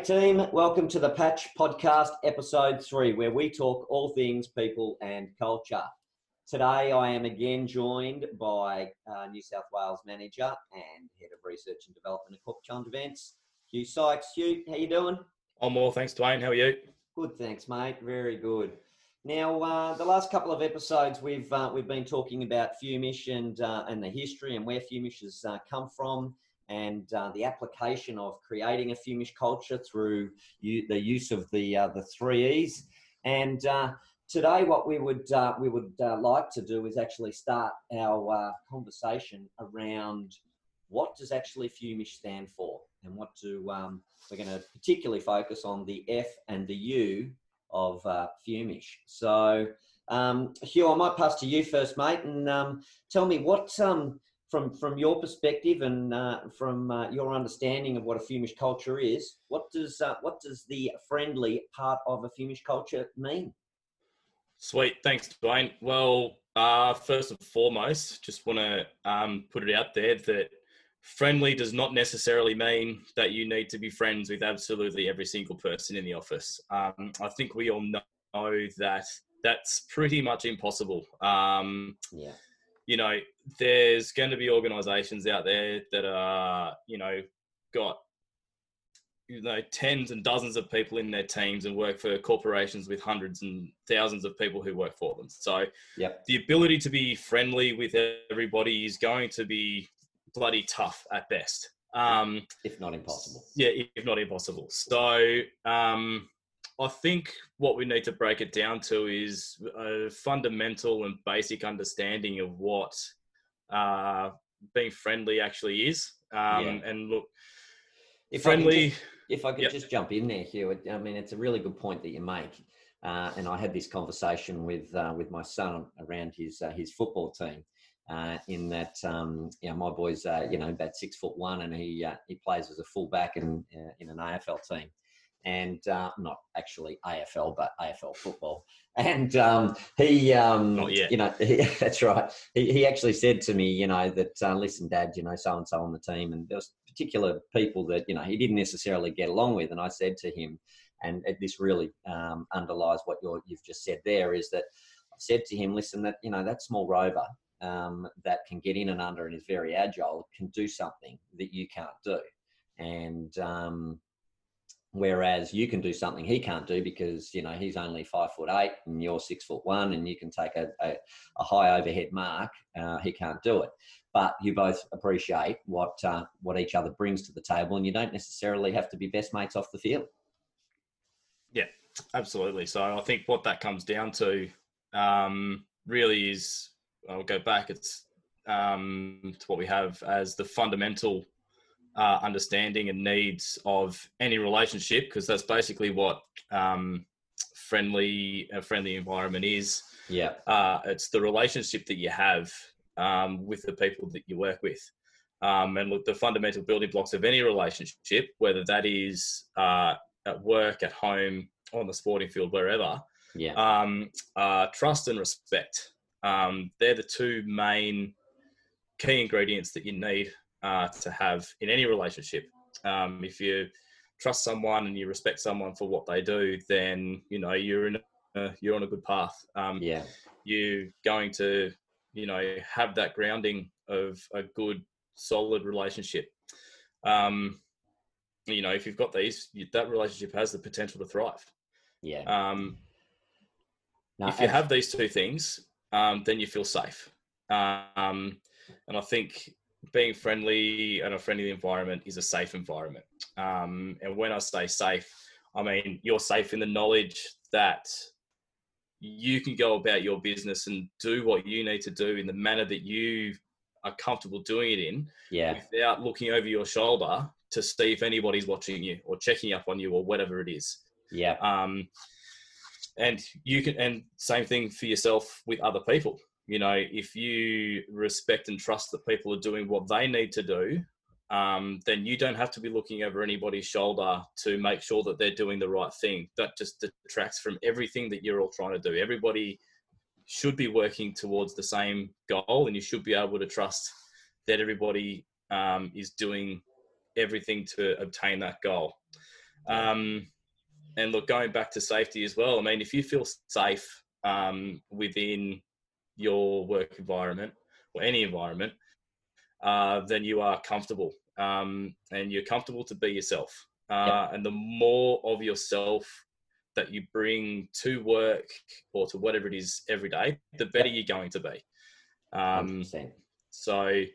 G'day team, welcome to the Patch Podcast episode 3 where we talk all things people and culture. Today I am again joined by New South Wales Manager and Head of Research and Development at Corporate Challenge Events, Hugh Sykes. Hugh, how you doing? I'm well, thanks Dwayne, how are you? Good, thanks mate, very good. Now the last couple of episodes we've been talking about Fumish and the history and where Fumish has come from, and the application of creating a Fumish culture through the use of the 3 E's. And today, what we would like to do is actually start our conversation around what does actually Fumish stand for, and what do we're going to particularly focus on the F and the U of Fumish. So, Hugh, I might pass to you first, mate, and tell me what. From your perspective and from your understanding of what a Fumish culture is, what does the friendly part of a Fumish culture mean? Sweet, thanks Dwayne. Well, first and foremost, just want to put it out there that friendly does not necessarily mean that you need to be friends with absolutely every single person in the office. I think we all know that that's pretty much impossible. Yeah. You know, there's going to be organisations out there that are, got, tens and dozens of people in their teams and work for corporations with hundreds and thousands of people who work for them. So The ability to be friendly with everybody is going to be bloody tough at best. If not impossible. Yeah, if not impossible. So, I think what we need to break it down to is a fundamental and basic understanding of what being friendly actually is. And look, if I could just jump in there, Hugh. I mean, it's a really good point that you make. And I had this conversation with my son around his football team. In that, my boy's about 6'1", and he plays as a fullback in an AFL team. And not actually AFL, but AFL football. And he, not yet. That's right. He actually said to me, that listen, Dad, so-and-so on the team, and there was particular people that, he didn't necessarily get along with. And I said to him, and this really underlies what you've just said there, is that I said to him, listen, that small rover that can get in and under and is very agile can do something that you can't do. And whereas you can do something he can't do because, he's only 5'8" and you're 6'1", and you can take a high overhead mark. He can't do it. But you both appreciate what each other brings to the table, and you don't necessarily have to be best mates off the field. Yeah, absolutely. So I think what that comes down to really is, I'll go back, it's to what we have as the fundamental understanding and needs of any relationship, because that's basically what a friendly environment is. Yeah. It's the relationship that you have with the people that you work with. And look, the fundamental building blocks of any relationship, whether that is at work, at home, on the sporting field, wherever, trust and respect. They're the two main key ingredients that you need to have in any relationship. If you trust someone and you respect someone for what they do, then you're on a good path. You're going to have that grounding of a good solid relationship. If you've got these, that relationship has the potential to thrive. If you have these two things, then you feel safe. And I think being friendly and a friendly environment is a safe environment. And when I say safe, I mean you're safe in the knowledge that you can go about your business and do what you need to do in the manner that you are comfortable doing it in, without looking over your shoulder to see if anybody's watching you or checking up on you or whatever it is. And you can, and same thing for yourself with other people. If you respect and trust that people are doing what they need to do, then you don't have to be looking over anybody's shoulder to make sure that they're doing the right thing. That just detracts from everything that you're all trying to do. Everybody should be working towards the same goal, and you should be able to trust that everybody is doing everything to obtain that goal. And look, going back to safety as well, I mean, if you feel safe within your work environment or any environment, then you are comfortable, and you're comfortable to be yourself. And the more of yourself that you bring to work or to whatever it is every day, the better you're going to be. 100%. So,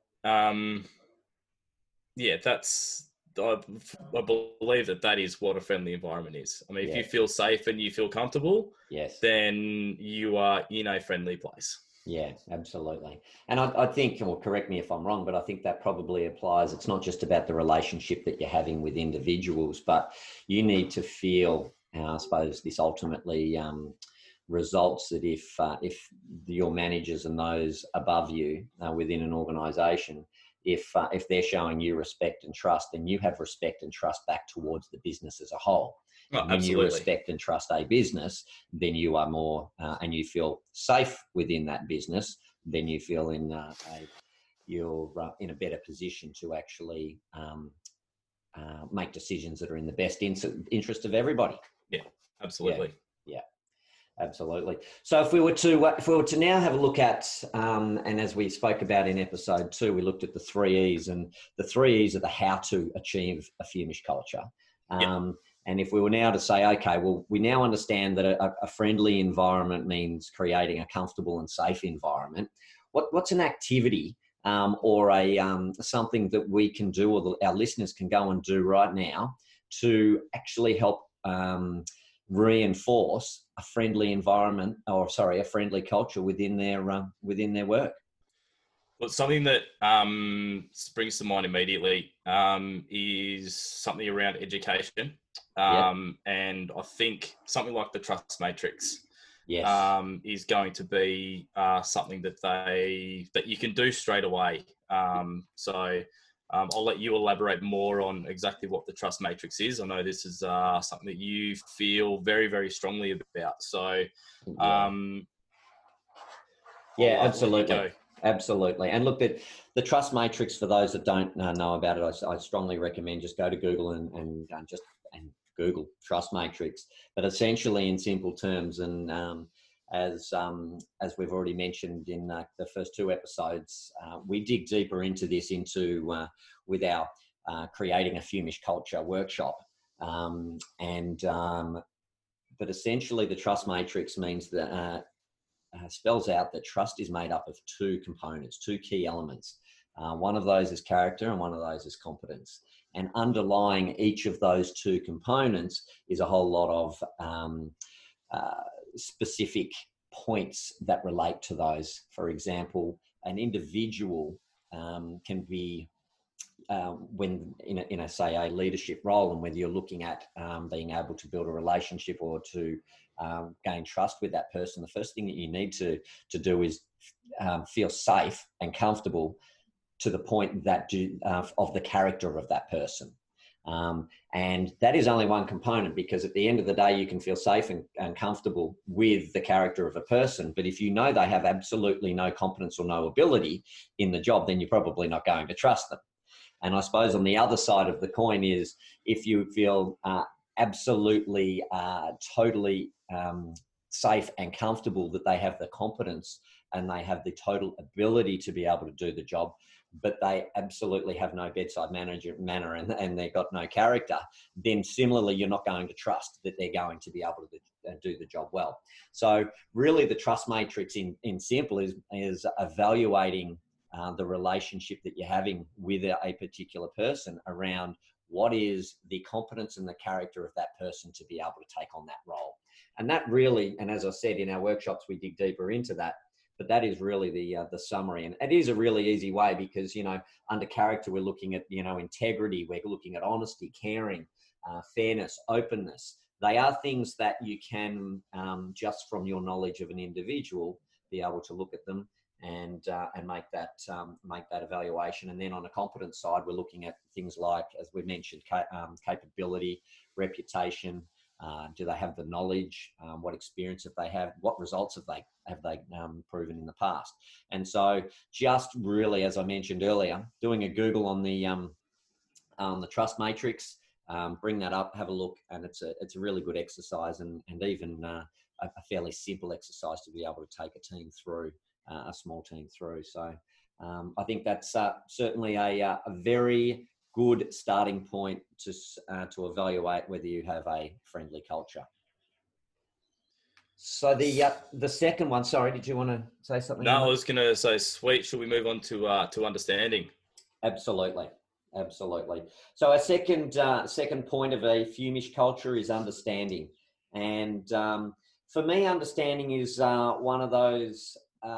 yeah, that's, I believe that is what a friendly environment is. I mean, if you feel safe and you feel comfortable, then you are in a friendly place. Yeah, absolutely. And I think, well, correct me if I'm wrong, but I think that probably applies. It's not just about the relationship that you're having with individuals, but you need to feel, I suppose this ultimately results that if your managers and those above you within an organisation, if they're showing you respect and trust, then you have respect and trust back towards the business as a whole. Oh, when you respect and trust a business, then you are more, and you feel safe within that business, then you feel you're in a better position to actually make decisions that are in the best interest of everybody. Yeah, absolutely. Yeah. Absolutely. So if we were to now have a look at, and as we spoke about in episode 2, we looked at the 3 E's, and the 3 E's are the how to achieve a Fearmish culture. And if we were now to say, okay, well, we now understand that a friendly environment means creating a comfortable and safe environment. What's an activity or something that we can do, or our listeners can go and do right now to actually help reinforce a friendly environment, a friendly culture within their work? Well, something that springs to mind immediately is something around education. And I think something like the Trust Matrix is going to be something that you can do straight away. So I'll let you elaborate more on exactly what the Trust Matrix is. I know this is something that you feel very, very strongly about. So absolutely. Absolutely. And look, the Trust Matrix, for those that don't know about it, I strongly recommend just go to Google and Google Trust Matrix. But essentially, in simple terms, and as we've already mentioned in the first 2 episodes, we dig deeper into this with our creating a Fearmish culture workshop. But essentially, the Trust Matrix means that spells out that trust is made up of 2 components, 2 key elements. One of those is character and one of those is competence. And underlying each of those 2 components is a whole lot of specific points that relate to those. For example, an individual can be, when in a leadership role, and whether you're looking at being able to build a relationship or to gain trust with that person, the first thing that you need to do is feel safe and comfortable to the point that of the character of that person. And that is only one component, because at the end of the day, you can feel safe and comfortable with the character of a person. But if you know they have absolutely no competence or no ability in the job, then you're probably not going to trust them. And I suppose on the other side of the coin is, if you feel absolutely, totally safe and comfortable that they have the competence and they have the total ability to be able to do the job, but they absolutely have no bedside manner and they've got no character, then similarly, you're not going to trust that they're going to be able to do the job well. So really, the Trust Matrix in simple is evaluating the relationship that you're having with a particular person around what is the competence and the character of that person to be able to take on that role. And that really, and as I said, in our workshops, we dig deeper into that, but that is really the summary. And it is a really easy way, because, under character, we're looking at, integrity, we're looking at honesty, caring, fairness, openness. They are things that you can, just from your knowledge of an individual, be able to look at them and make that evaluation. And then on the competence side, we're looking at things like, as we mentioned, capability, reputation. Do they have the knowledge? What experience have they had? What results have they proven in the past? And so, just really, as I mentioned earlier, doing a Google on the Trust Matrix, bring that up, have a look, and it's a really good exercise, and even a fairly simple exercise to be able to take a team through, a small team through. So I think that's certainly a very good starting point to evaluate whether you have a friendly culture. So the second one, sorry, did you want to say something? No, I was going to say, sweet. Should we move on to understanding? Absolutely. So our second point of a Fumish culture is understanding. And for me, understanding is one of those,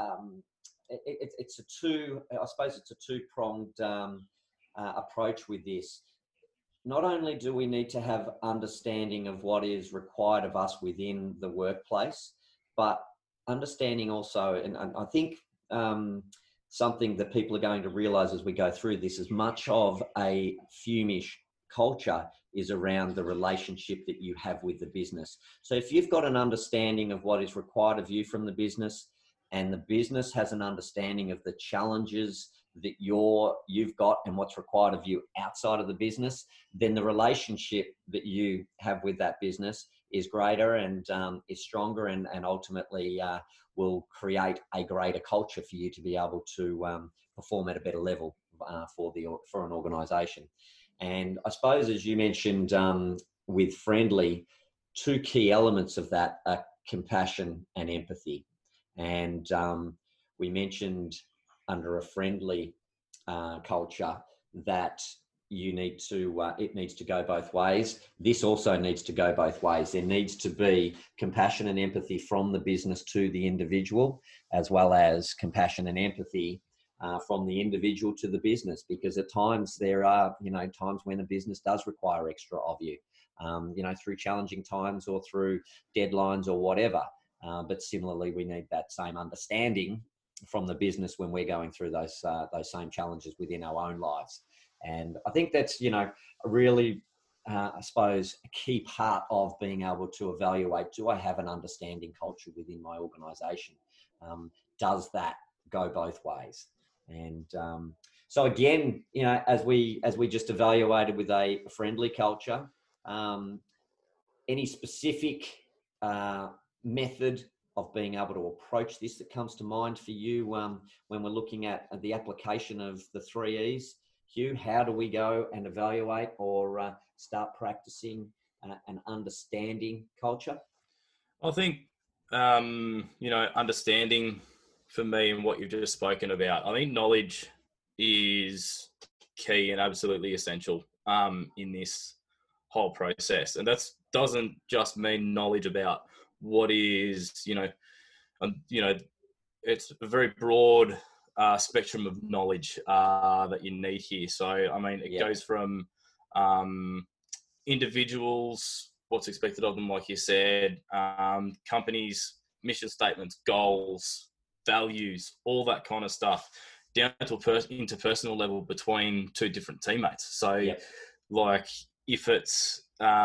it's a two-pronged approach with this. Not only do we need to have understanding of what is required of us within the workplace, but understanding also, and I think something that people are going to realize as we go through this, as much of a Fumish culture is around the relationship that you have with the business. So if you've got an understanding of what is required of you from the business, and the business has an understanding of the challenges that you've got and what's required of you outside of the business, then the relationship that you have with that business is greater and is stronger, and ultimately will create a greater culture for you to be able to perform at a better level for an organisation. And I suppose, as you mentioned with friendly, two key elements of that are compassion and empathy. And we mentioned under a friendly culture that it needs to go both ways. This also needs to go both ways. There needs to be compassion and empathy from the business to the individual, as well as compassion and empathy from the individual to the business, because at times there are, times when a business does require extra of you, through challenging times or through deadlines or whatever. But similarly, we need that same understanding from the business when we're going through those same challenges within our own lives. And I think that's, a really, I suppose, a key part of being able to evaluate, do I have an understanding culture within my organisation? Does that go both ways? And so again, as we just evaluated with a friendly culture, any specific method of being able to approach this that comes to mind for you when we're looking at the application of the 3 E's? Hugh, how do we go and evaluate or start practicing an understanding culture? I think, understanding for me and what you've just spoken about, I think knowledge is key and absolutely essential in this whole process. And that doesn't just mean knowledge about what is, it's a very broad spectrum of knowledge that you need here. So, I mean, it goes from individuals, what's expected of them, like you said, companies, mission statements, goals, values, all that kind of stuff, down to interpersonal level between two different teammates. So, like if it's,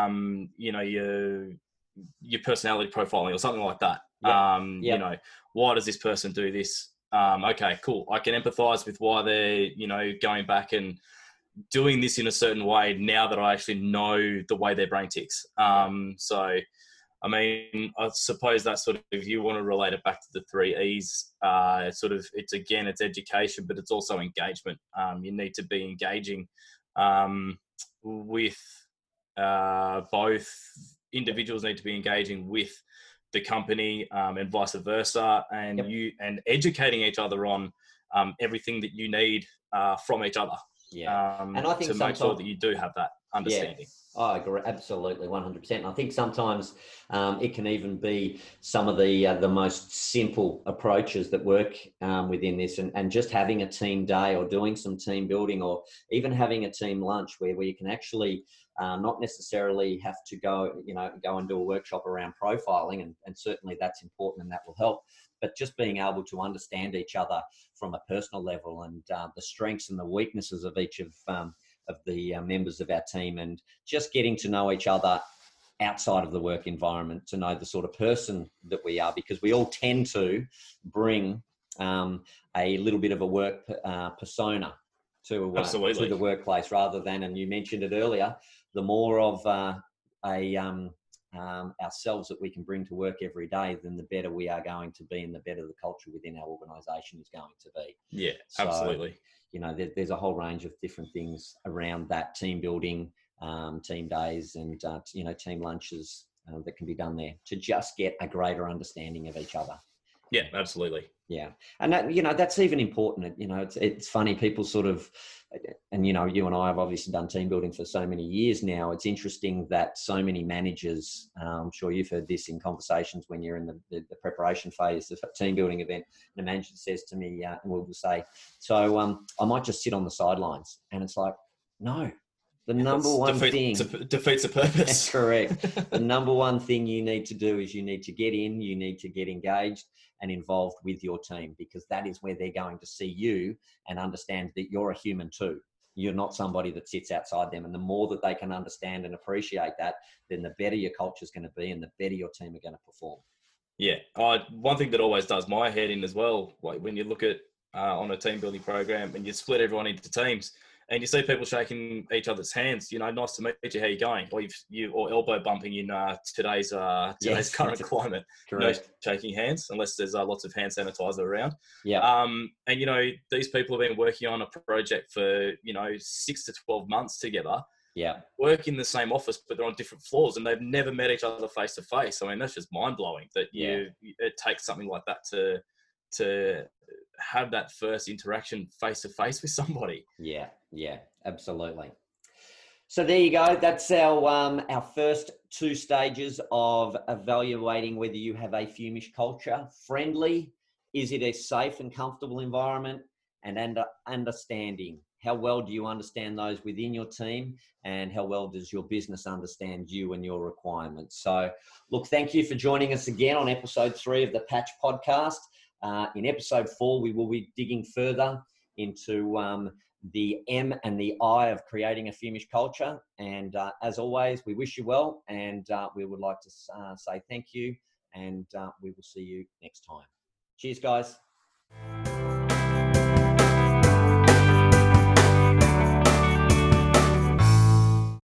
your personality profiling or something like that. Why does this person do this? Okay, cool. I can empathize with why they're, going back and doing this in a certain way now that I actually know the way their brain ticks. So, I mean, I suppose that sort of, if you want to relate it back to the 3 E's, it's education, but it's also engagement. You need to be engaging with both individuals need to be engaging with the company and vice versa, and and educating each other on everything that you need from each other. And I think to make sure that you do have that understanding. I agree, absolutely, 100%. And I think sometimes it can even be some of the most simple approaches that work within this, and just having a team day or doing some team building, or even having a team lunch where you can actually not necessarily have to go and do a workshop around profiling, and certainly that's important and that will help. But just being able to understand each other from a personal level, and the strengths and the weaknesses of each of the members of our team, and just getting to know each other outside of the work environment, to know the sort of person that we are, because we all tend to bring a little bit of a work persona to Absolutely. the workplace, rather than, and you mentioned it earlier, the more of ourselves that we can bring to work every day, then the better we are going to be, and the better the culture within our organisation is going to be. Yeah, so, absolutely. There's a whole range of different things around that: team building, team days, and team lunches that can be done there to just get a greater understanding of each other. Yeah, absolutely. Yeah. And that, that's even important. It's funny, people sort of, and, you and I have obviously done team building for so many years now. It's interesting that so many managers, I'm sure you've heard this in conversations when you're in the preparation phase of a team building event, and a manager says to me, and we'll say, so I might just sit on the sidelines. And it's like, no, the number one thing defeats the purpose. That's correct. The number one thing you need to do is you need to get in, you need to get engaged and involved with your team, because that is where they're going to see you and understand that you're a human too. You're not somebody that sits outside them. And the more that they can understand and appreciate that, then the better your culture is going to be and the better your team are going to perform. Yeah. One thing that always does my head in as well, like when you look at on a team building program and you split everyone into teams, and you see people shaking each other's hands, nice to meet you, how you going? Or elbow bumping in today's current climate. Correct. Shaking hands, unless there's lots of hand sanitizer around. Yeah. And these people have been working on a project for 6 to 12 months together. Yeah. Work in the same office, but they're on different floors, and they've never met each other face to face. I mean, that's just mind blowing. That it takes something like that to have that first interaction face to face with somebody. Yeah, absolutely. So there you go. That's our first 2 stages of evaluating whether you have a Fumish culture. Friendly, is it a safe and comfortable environment? And understanding, how well do you understand those within your team, and how well does your business understand you and your requirements? So look, thank you for joining us again on episode 3 of the Patch Podcast. In episode 4, we will be digging further into the M and the I of creating a Fumish culture. And as always, we wish you well, and we would like to say thank you, and we will see you next time. Cheers, guys.